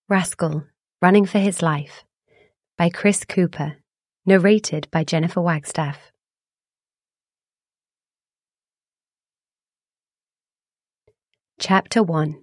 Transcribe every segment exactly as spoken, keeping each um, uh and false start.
Rascal, Running for His Life by Chris Cooper, narrated by Jennifer Wagstaff. Chapter one.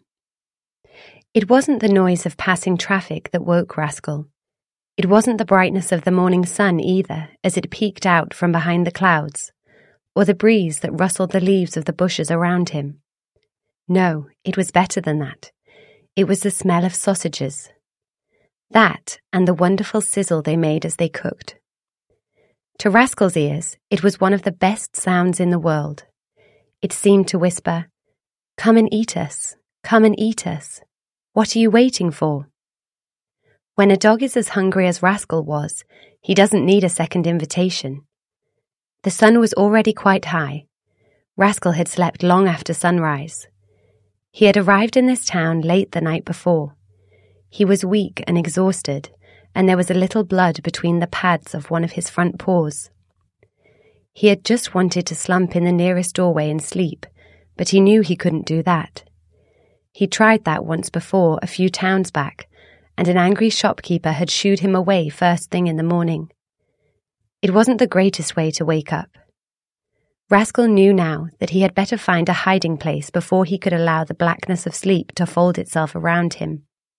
It wasn't the noise of passing traffic that woke Rascal. It wasn't the brightness of the morning sun either, as it peeked out from behind the clouds, or the breeze that rustled the leaves of the bushes around him. No, it was better than that. It was the smell of sausages. That and the wonderful sizzle they made as they cooked. To Rascal's ears, it was one of the best sounds in the world. It seemed to whisper, "Come and eat us, come and eat us. What are you waiting for?" When a dog is as hungry as Rascal was, he doesn't need a second invitation. The sun was already quite high. Rascal had slept long after sunrise. He had arrived in this town late the night before. He was weak and exhausted, and there was a little blood between the pads of one of his front paws. He had just wanted to slump in the nearest doorway and sleep, but he knew he couldn't do that. He tried that once before, a few towns back, and an angry shopkeeper had shooed him away first thing in the morning. It wasn't the greatest way to wake up. Rascal knew now that he had better find a hiding place before he could allow the blackness of sleep to fold itself around him.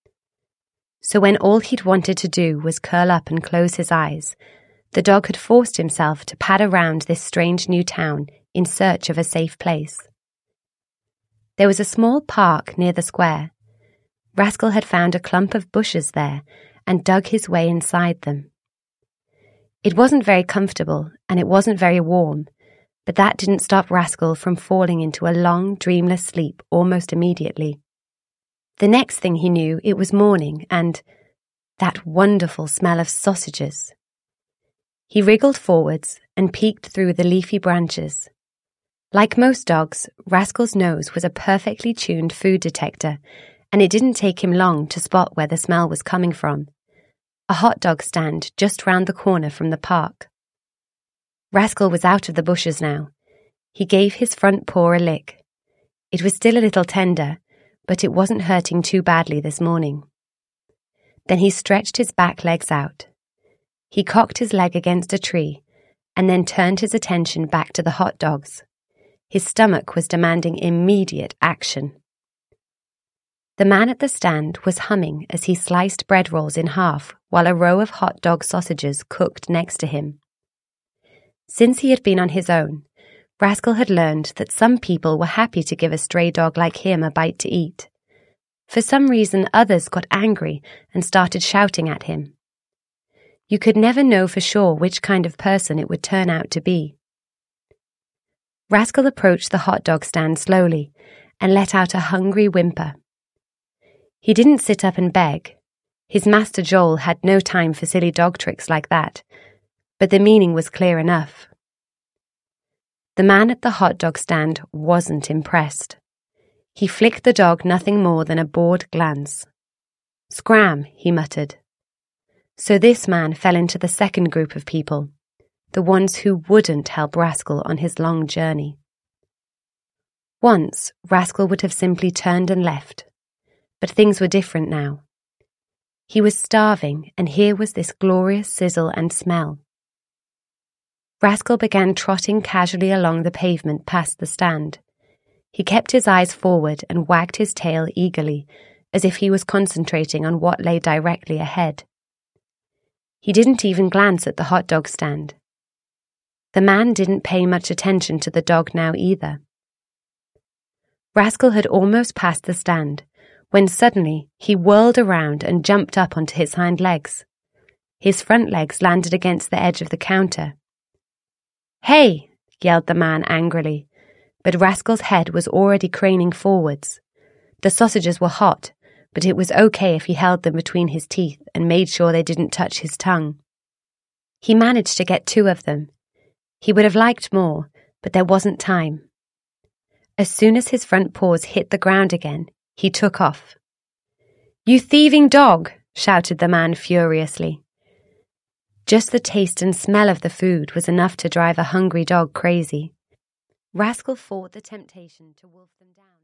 So when all he'd wanted to do was curl up and close his eyes, the dog had forced himself to pad around this strange new town in search of a safe place. There was a small park near the square. Rascal had found a clump of bushes there and dug his way inside them. It wasn't very comfortable and it wasn't very warm, but that didn't stop Rascal from falling into a long, dreamless sleep almost immediately. The next thing he knew, it was morning and that wonderful smell of sausages. He wriggled forwards and peeked through the leafy branches. Like most dogs, Rascal's nose was a perfectly tuned food detector, and it didn't take him long to spot where the smell was coming from. A hot dog stand just round the corner from the park. Rascal was out of the bushes now. He gave his front paw a lick. It was still a little tender, but it wasn't hurting too badly this morning. Then he stretched his back legs out. He cocked his leg against a tree, and then turned his attention back to the hot dogs. His stomach was demanding immediate action. The man at the stand was humming as he sliced bread rolls in half while a row of hot dog sausages cooked next to him. Since he had been on his own, Rascal had learned that some people were happy to give a stray dog like him a bite to eat. For some reason, others got angry and started shouting at him. You could never know for sure which kind of person it would turn out to be. Rascal approached the hot dog stand slowly and let out a hungry whimper. He didn't sit up and beg. His master Joel had no time for silly dog tricks like that, but the meaning was clear enough. The man at the hot dog stand wasn't impressed. He flicked the dog nothing more than a bored glance. "Scram," he muttered. So this man fell into the second group of people, the ones who wouldn't help Rascal on his long journey. Once, Rascal would have simply turned and left, but things were different now. He was starving, and here was this glorious sizzle and smell. Rascal began trotting casually along the pavement past the stand. He kept his eyes forward and wagged his tail eagerly, as if he was concentrating on what lay directly ahead. He didn't even glance at the hot dog stand. The man didn't pay much attention to the dog now either. Rascal had almost passed the stand, when suddenly he whirled around and jumped up onto his hind legs. His front legs landed against the edge of the counter. "Hey!" yelled the man angrily, but Rascal's head was already craning forwards. The sausages were hot, but it was okay if he held them between his teeth and made sure they didn't touch his tongue. He managed to get two of them. He would have liked more, but there wasn't time. As soon as his front paws hit the ground again, he took off. "You thieving dog!" shouted the man furiously. Just the taste and smell of the food was enough to drive a hungry dog crazy. Rascal fought the temptation to wolf them down.